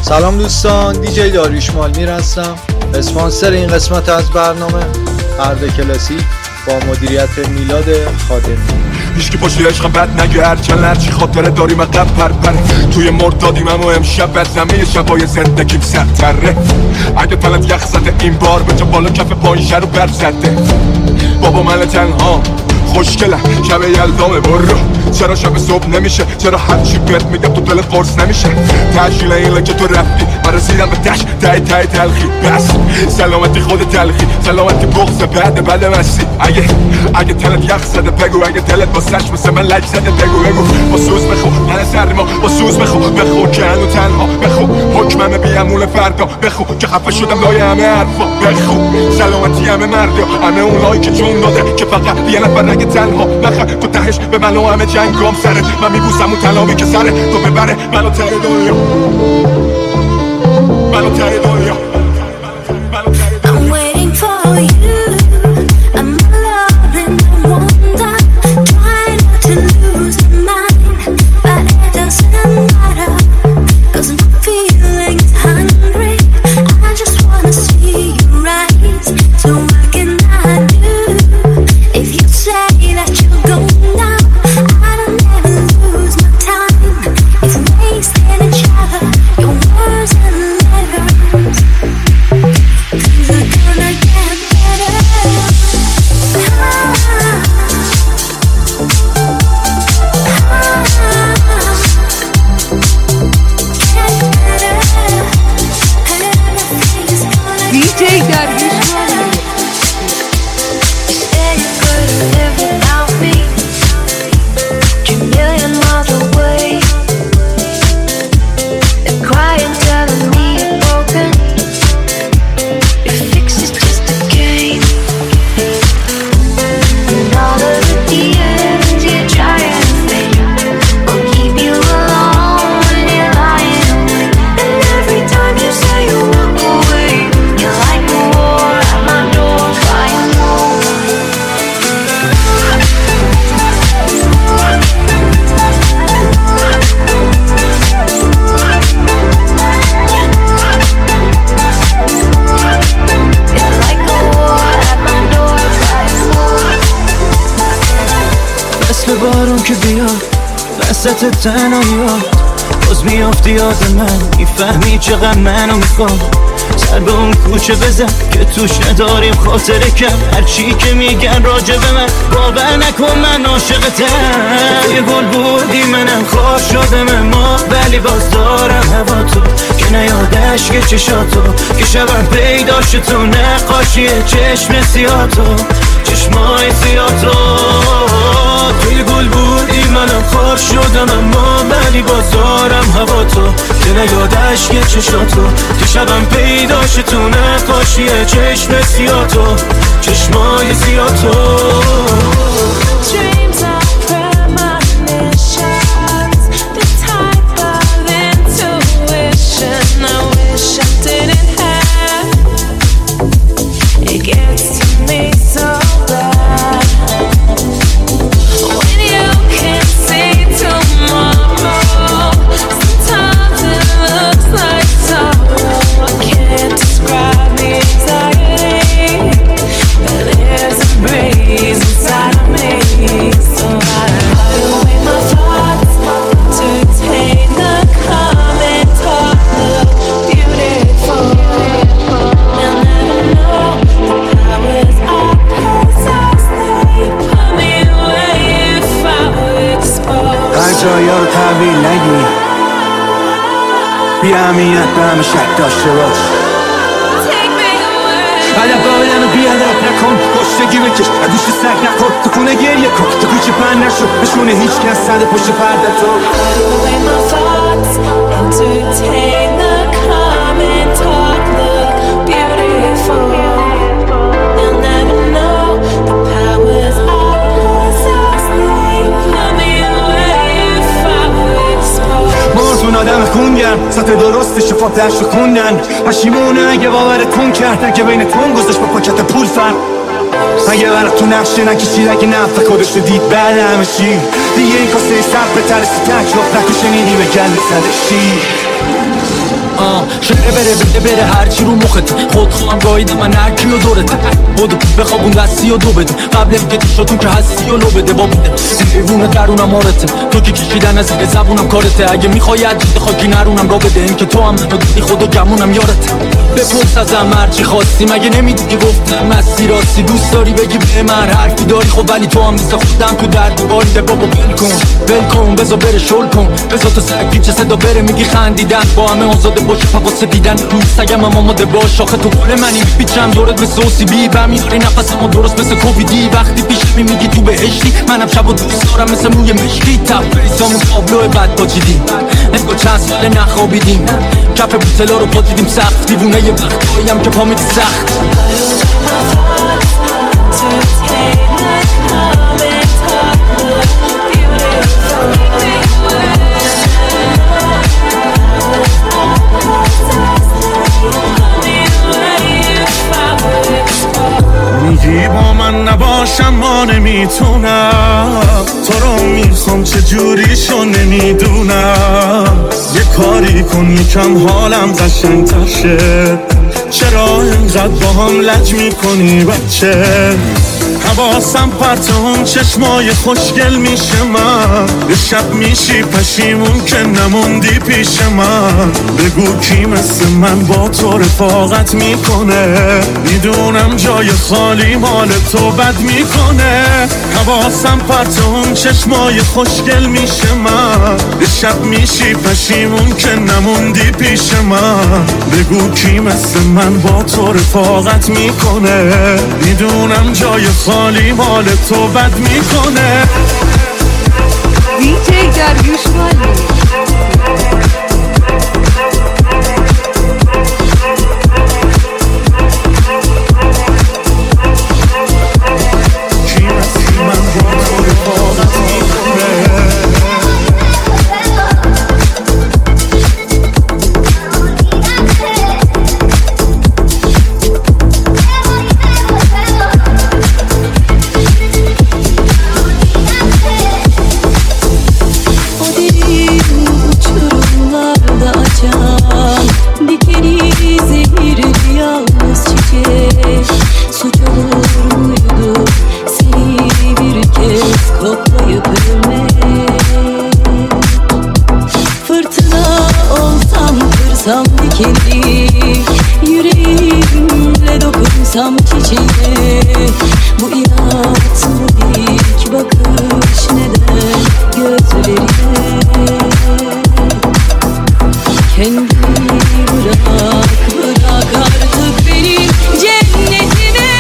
سلام دوستان، دیجی داریوش مالمیر هستم، اسپانسر این قسمت از برنامه هرد کلاسیک با مدیریت میلاد خادمی. هیچکی پشت عشقم بد نگه، هرچند هرچی خاطره داریم عقب پر توی مردادیم اما امشب از همه شبای زندگیم سرتره. اگه پلت یخ زده این بار به جا بالا کف پایین رو بر زده. بابا من تنها خوشگلم شب یلدامه برو، چرا شب صبح نمیشه؟ چرا هرچی بهت میگم تو دلت قرص نمیشه؟ تشکیل اینه که تو رفتی من رسیدم به تش تای تلخی. بس سلامتی خود تلخی، سلامتی بغض بعد بله مستی. اگه تلت یخ زده بگو، اگه تلت با سش مثل من لج زده بگو با سوز بخو من سرما، با سوز بخو که هنو تنها بخو حکممه بیامول فردا بخو که خفه شدم لای همه حرفا بخو. سلامتی همه مردا، همه اونایی که جون داده که فقط یه نفر نگه تنها نخه. تو تهش به من و همه جنگام سره، من میبوسم اون تلامی که سره تو ببره منو ته دنیا، منو ته دنیا. وسط تنهاییات باز میافتی یاد من، میفهمی چقدر منو میخوام. سر به اون کوچه بزن که توش نداریم خاطره کم، هرچی که میگن راجع به من باور نکن من عاشقتم. یه گل بودی منم خواه شدم ما، ولی باز دارم هوا تو که نیادش که چشاتو که شبم پیداش تو نقاشی چشم سیاتو چشمای سیاتو. توی گل بودی منم خار شدم اما ولی باز دارم هوا تو که نیادش که چشاتو که شبم پیداش تو نقاشی چشم سیاتو چشمای سیاتو. جایا رو تحویل نگیر، بی اهمیت به همه شک داشته باش. ادب آدم بیادب نکن، پشتگی بکش گوشت سگ نخور، تو خونه گریه کن، تو کوچه پن نشو نشونه هیچ کس صد پشت پرده تو. آدم خونگرم سطح درستش فاتحش رو خوندن، پشیمونه اگه باورتون کرد اگه بین تون گذاشت با پاکت پول فرق. اگه برات تو نقشه نکشید، اگه نفت خودش رو دید بعد همه شیر دیگه این کاسه سب به ترسی تک رفت نکو شنیدی به گل زده شیر. شده بره هرچی رو مخت خود خواهم گاهیدم من هرکی و دورت بودو بخوابون دستی و دو بده قبل اینکه تیشاتون که هستی و لو بده با بوده دیوونه درونم آرته تو که کشیدن از این زبونم کارته اگه میخوای عجید خاکی نرونم را بده این که تو هم منو دیدی خودو گمونم یارته بپرس ازم هرچی خواستی مگه نمیدیدی گفتم مستی راستی دوست داری بگی به من حرفی داری خب ولی تو هم مثل خودم تو درد باری ده بابا ول کن بذار بره شل کن بذار تو سگی چه صدا بره میگی خندیدن با همه آزاده باشه فقط دیدن سگم هم آماده باش آخه تو گل منی بیچم دورت مثل اوسیبی و میاری نفسمو درست مثل کوبیدی وقتی پیش میگی تو بهشتی منم شبو دوست دارم مثل موی مشکی تفریسامون تابلو بد پاچیدیم انگار چند سال نخوابیدیم کف بوتلا رو پاچیدیم سخت دیوونه یه وقتاییم که پا میدی سخت میگی با من نباشم ما نمیتونم تو رو میخوام چجوریشو نمیدونم یه کاری کن یکم حالم قشنگ‌تر شه چرا اینقدر با هم لج میکنی بچه حواسم پرت اون چشمای خوشگل میشه من یه شب میشی پشیمون که نموندی پیش من بگو کی مثل من با تو رفاقت میکنه میدونم جای خالی مال تو بد میکنه حواسم پرت اون چشمای خوشگل میشه من یه شب میشی پشیمون که نموندی پیش من بگو کی مثل من با تو رفاقت میکنه میدونم جای خالی مال تو بد میکنه دیجی داریوش مالی yüreğimle dokunsam çiçeğe bu inat mı ilk bakış neden gözlerine kendini bırak artık benim cennetime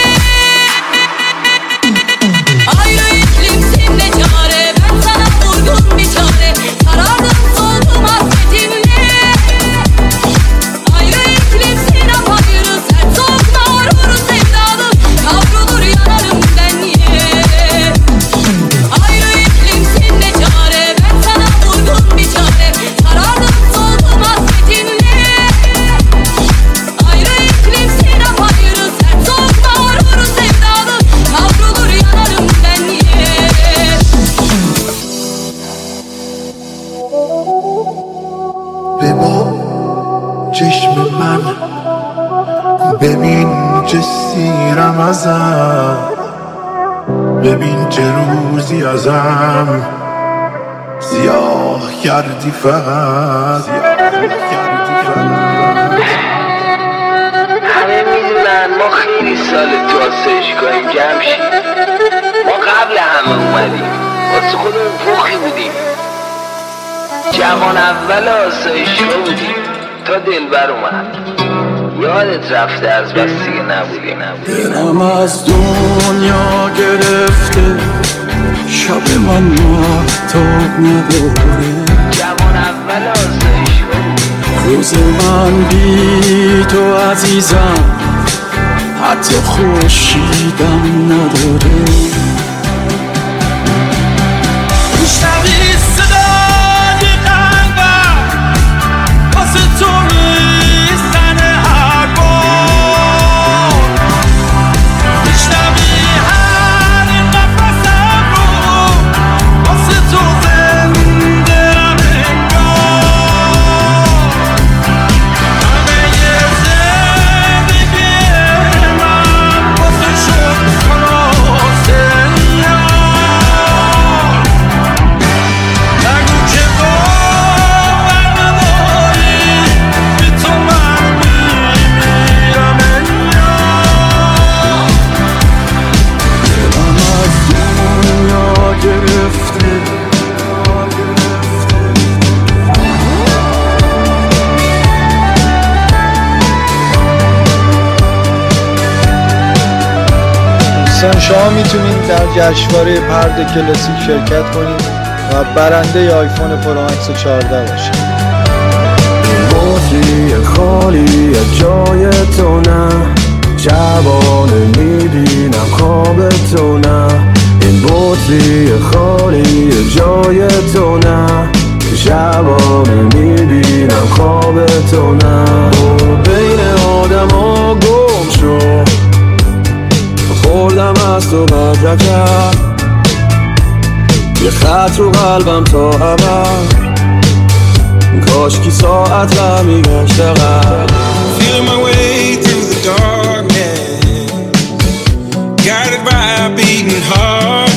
ayrı iklimsin ne çare ben sana vurgun bir çare sarardım soldum hasretimle چشم من ببین چه سیرم ازم ببین چه روزی ازم سیاه کردی فقط همه میدونن ما خیلی سال تو آسایشگاه جمشید ما قبل همه اومدیم واسه خودمون فوخی بودیم جوان اول آسایشگاه بودیم تا دلبر اومد یادت رفته از بس دیگه نبودیم دلم از دنیا گرفته شب من مهتاب نداره جوان اول آسایشگاه روز من بی تو عزیزم حتی خورشیدم نداره میشنوی صدای قلبم واسه تو میزنه هر بار میشنوی هر نفسم رو واسه تو زنده رم انگار شما میتونید در جشنواره پرده کلاسیک شرکت کنید و برنده آیفون پرو مکس 14 باشید. بطری خالی جای تو نه، شبانه میبینم خواب تو نه. این بطری خالی جای تو نه، شبانه میبینم خواب تو نه. بین آدم ها گم شو، خوردم از تو مدرکم، یه خط رو قلبم تا ابد، کاش کی ساعت را میگشت قبل. Feeling my way through the darkness, guided by a beating heart.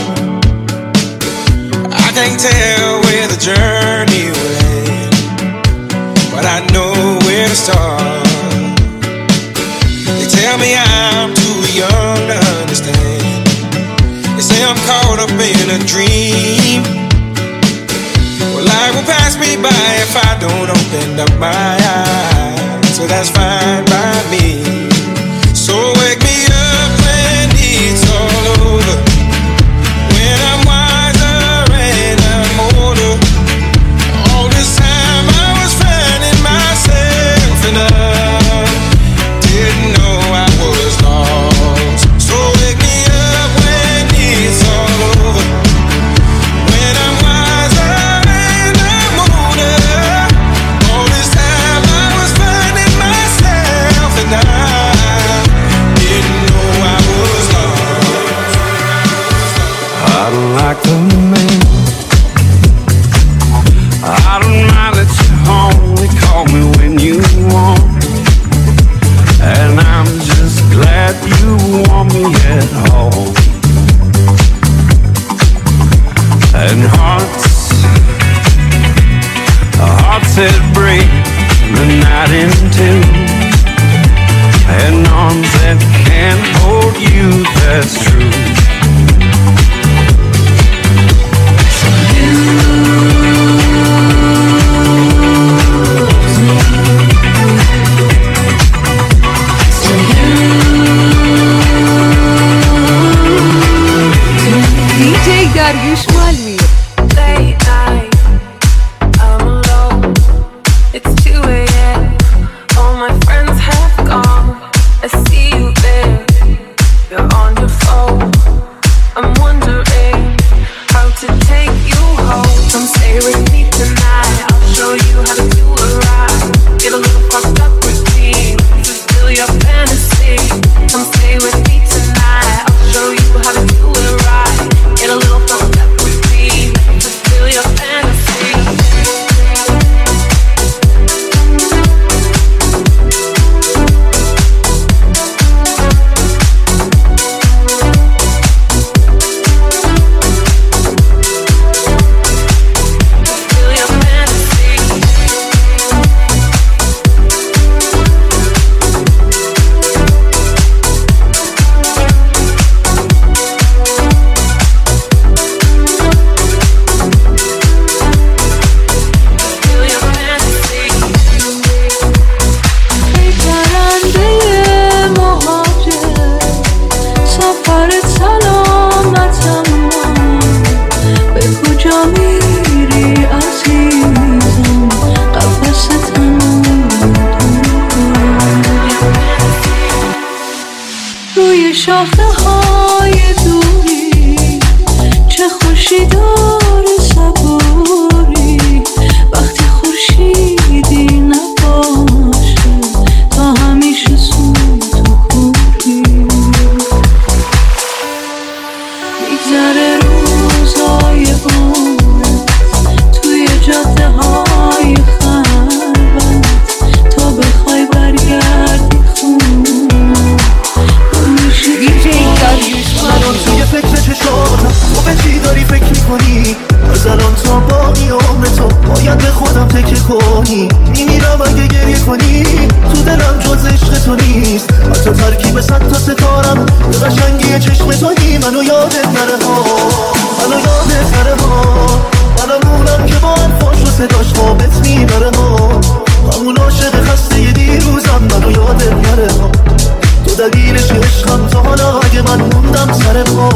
I can't tell where the journey will end, but I know where to start. They tell me I'm too young to understand. They say I'm caught up in a dream. Well, life will pass me by if I don't open up my eyes, so that's fine by me. So wake me up when it's all over, when I'm wiser and I'm older. All this time I was finding myself and I didn't know I was lost. So wake me up when it's all over, when I'm wiser and I'm older. All this time I was finding myself and I didn't know I was lost. I don't like the man, I don't mind that you only call me when you want, and I'm just glad you want me at home. And hearts that break the night in two, and arms that can't hold you, that's true. DJ Dariush Malmir. Late night, I'm alone. It's 2 a.m. All my friends have gone. I see you there. You're on your phone. I'm wondering how to take you home. Come stay with me tonight. I'll show you how to do it right. Get a little fucked up with me, fulfill your fantasy. Come stay with me tonight. I'll show you how to do it right. Get a little fucked up with me, fulfill your fantasy. روی شاخه های دوری چه خوشی داره صبوری، وقتی خورشیدی نباشه تا همیشه سوت و کوری. میگذره روزای عمرت توی جاده های خلوت تا بخوای برگردی خونه. الان توی فکر چشاتم تو به چی داری فکر میکنی؟ از الان تا باقی عمر تو باید به خودم تکه کنی. میمیرم اگه گریه کنی، تو دلم جز عشق تو نیست. حتی ترکیب 100 تا ستارم به قشنگی چشم تویی. منو یادت نره ها، منو یادت نره ها. منم اونم که با انفاش و صداش خوابت میبره ها. همون عاشق خسته دیروزم، منو یادت نره ها. تو دلیلش عشقم تا حالا اگه من موندم سر پا.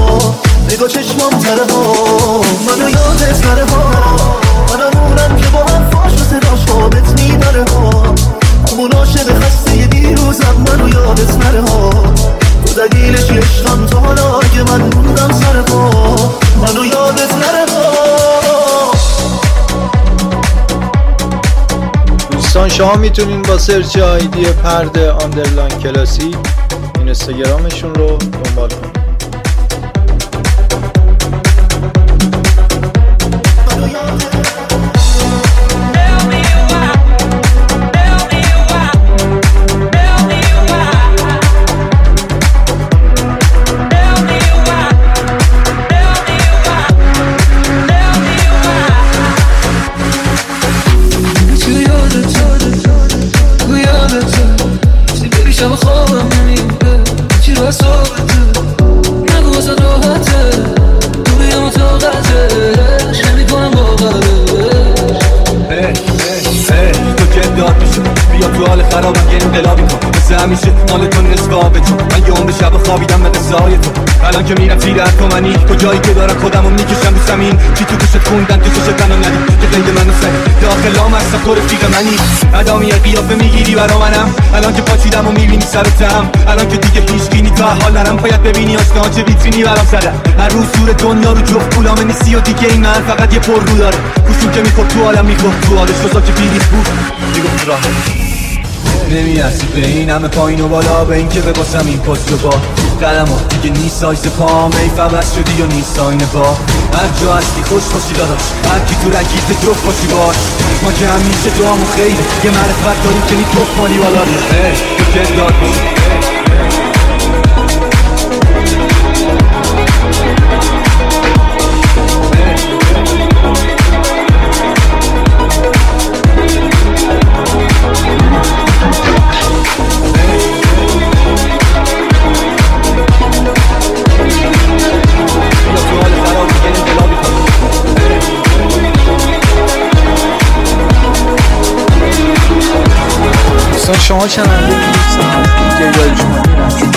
دوستان شما میتونین با سرچ آیدی پرده آندرلاین کلاسیک اینستاگرامشون رو دنبال کنید. شب خوابم نمیره چی رو صحبته نگو واسه راحته دوری مطاقته نمیکنم باقره تو که داد میشه بیا تو حال خرابم یه انقلابی کن مثل همیشه مال تو نصف آبه تو من یه عمر شب خوابیدم به قصه تو الان که میرم تیر اتمنی کجایی که دارم خودمو میکشم رو زمین چی تو گوشت خوندن تو چشت منو ندید که قید منو سری داخلام هستم تو رفیق منی ادامی قیافه میگیری برا منم الان که پاچیدم و میبینی سرتم الان که دیگه هیچکی تو حال نرم باید ببینی آشنا چه ویترینی برام زدن هر روز سور دنیا رو جفت پولام نیستی و دیگه این من فقط یه پر رو داره گوشون که میخورد تو حالم میخورد تو حالش روزا که بیریخ بود میگفت راه نمیارسی به این همه پایین و بالا به این که بباسم این پست و با قلمات دیگه نیست سایز پام ای فبس شدی و نیست آینه با هر جا هستی خوش باشی داداش هر کی تو رگیت جفت باشی باش ما که همیشه تو همون خیلی یه معرفت داریم که نی توف مالی بالا تو که داد باشی شما چنانده میرسن دیگه داریشمال میرسن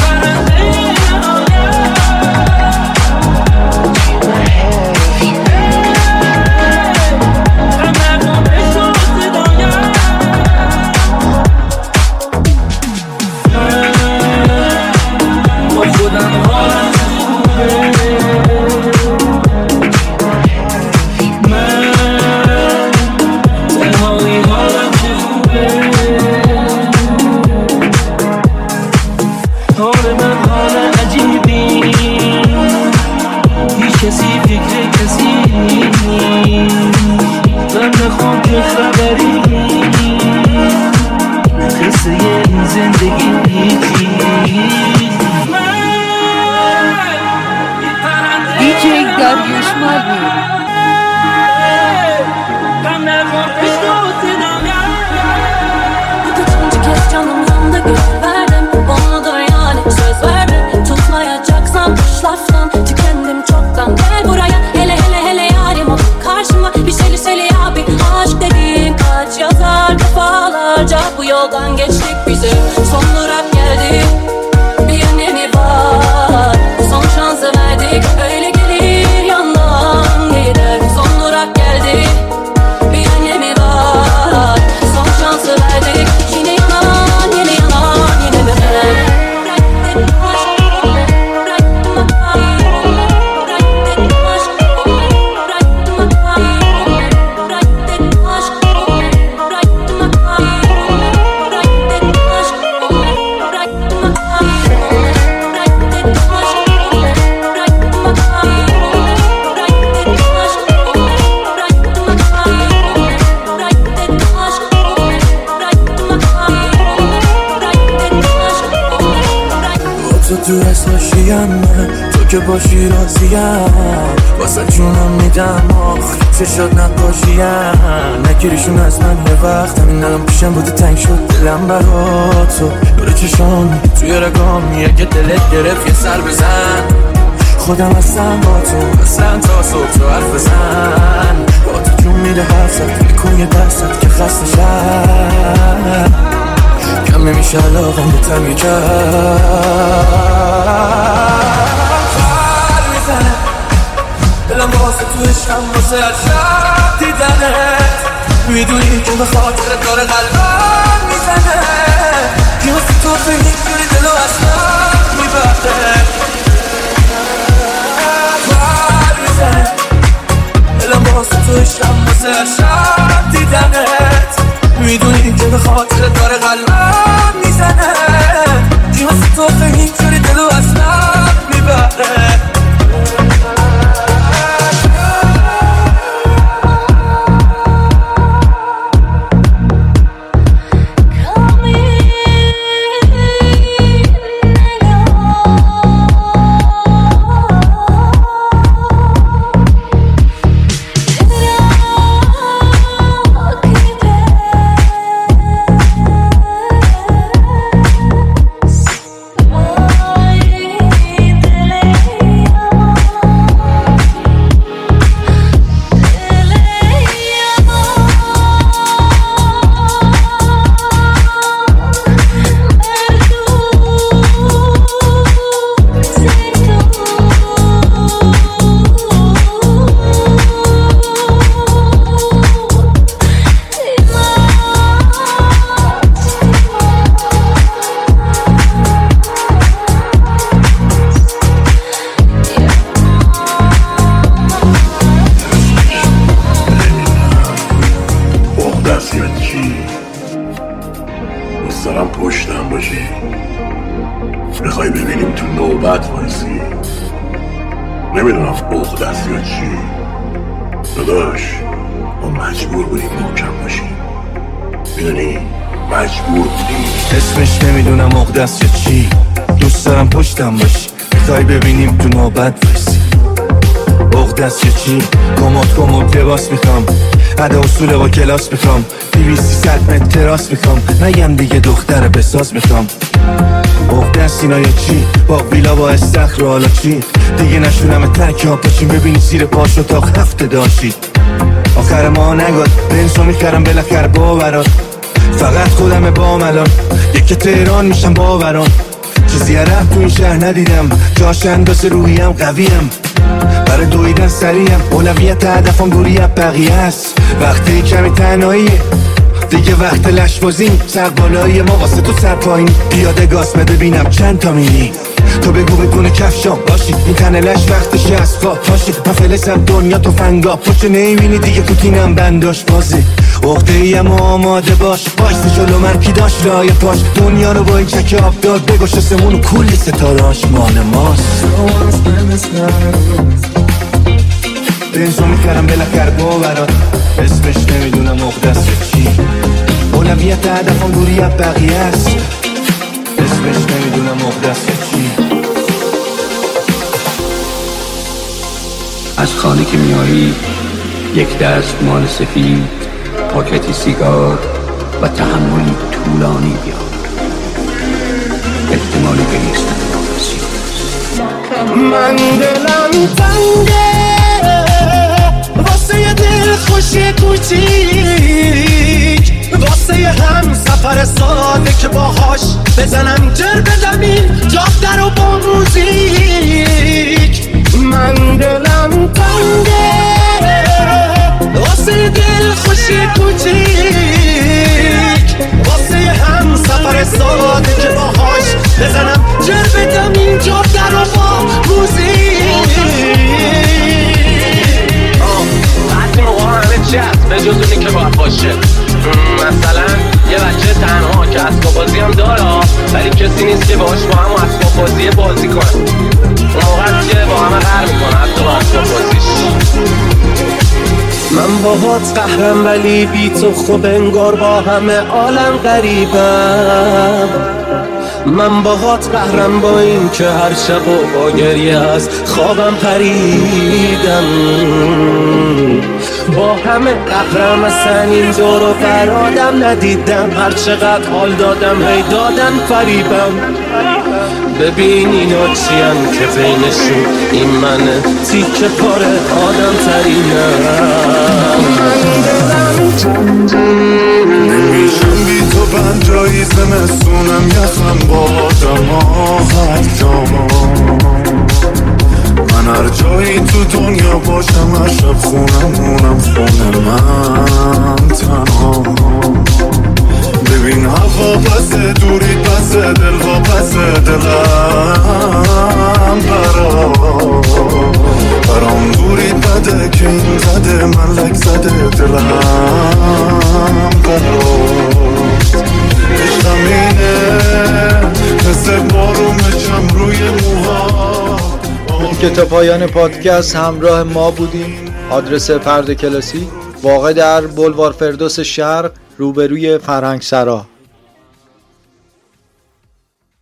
Bu yoldan geçtik bize son durak geldi bir önemi var son şansı verdik öyle gelir yandan gider son durak geldi bir önemi var son şansı verdik yine yanan yine yanan yine beter تو اسمشیم من تو که باشی راضیم واسه جونم میدم آخ چه شد نقاشیم نگیریشون از من یه وقت همین الان پیشم بودی تنگ شد دلم برا تو دور چشام توی رگام یه که دلت گرفت یه سر بزن خودم هستم با تو اصلا تا صبح تو حرف بزن با تو جون میده حرفت بکن یه دستت که خسته شد کم نمیشه علاقم به تم یه خر میزنه دلم واسه تو عشقم واسه هر شب دیدنت میدونی که به خاطر داره قلبم میزنه که واسه تو به یک جوری دلو اصلا میبرده خر میزنه دلم واسه تو عشقم واسه هر شب دیدنت میدونی که به دوست دارم پشتم باشی، میخوای ببینیم تو نوبت وایسی. نمیدونم عقده است یا چی داداش، ما مجبور بودیم محکم باشیم، میدونی مجبور بودیم. اسمش نمیدونم عقده است یا چی، دوست دارم پشتم باشی، میخوای ببینیم تو نوبت وایسی. عقده است یا چی، کمد لباس میخوام، عده اصول با کلاس میخوام، 200 متر تراس میخوام، نگم دیگه دختر بساز میخوام. عقده است اینا یا چی، با ویلا با استخر حالا چی، دیگه نشونم ترک ها پاشیم ببینی زیر پاش اتاق هفته داشتید. آخر ما نگاد بنزو میخرم بالاخره باورات، فقط خودم با ملان یکی تهران میشم باوران. چیزی رفت تو این شهر ندیدم، جاش اندازه روحیم قویم، برای دویدن سریم اولویت هدفم دوری از بقیه است. وقتی کمی تنهاییه دیگه وقت لش بازیم، سر بالایی ما واسه تو سر پایین، پیاده گاز بده ببینم چند تا میلی، تو بگو بدون کفشام باشی، این تنه لش وقتش از پا پاشی، من فلسم دنیا تو فنگا پچه نمیبینی دیگه تو تینم بنداش بازی. عقده ایم آماده باش، بایسته جلو من کی داشت لای پاش، دنیا رو با این چک آب داد بگوش سمون و کلی ستاراش مال ماست. بنزو میخرم بالاخره باورات، اسمش نمیدونم عقده است یا چی، اولویت هدفم دوری از بقیه است. اسمش نمیدونم عقده است یا چی. از خانه که میایی یک دست مال سفید، پاکتی سیگار و تحملی طولانی بیار، احتمالی گریستن من دلم تنگه واسه یه دل خوشی کوچیک، واسه یه هم سفر ساده که باهاش بزنم جر بدم این جاده رو با موزیک. من دلم تنگه واسه یه دل خوشی کوچیک، واسه یه هم سفر ساده که باهاش بزنم جر بدم این جاده رو با موزیک. بعضی موقع همه چی هست به جز اونی که باید باشه، مثلا یه بچه تنها که اسباب بازی هم داره ولی کسی نیست که باهاش با هم اسباب بازی کنه، اون موقع هست که با همه قهر میکنه حتی با اسباب بازیش. من باهات قهرم ولی بی تو خوب انگار با همه عالم غریبم. من باهات قهرم با این که هر شب و با گریه از خوابم پریدم، با همه قهرم اصلا این دور و برادم ندیدم، هر چقدر حال دادم هی دادم فریبم. ببین اینا چیم که بینشون این منه تیکه پاره آدم ترینم. نمیشم بی تو بنجایی زمستونم یخم با دماغت من هر جایی تو دنیا باشم هر شب خونم خونه من تنها. ببین هوا پسه دوری پسه دل و پسه دلم برام دوری بده که این زده من لک زده دلم براست. عشقم اینه مثل بارومشم روی موها. که تا پایان پادکست همراه ما بودیم. آدرس پرده کلاسیک واقع در بولوار فردوس شرق روبروی فرهنگ سرا.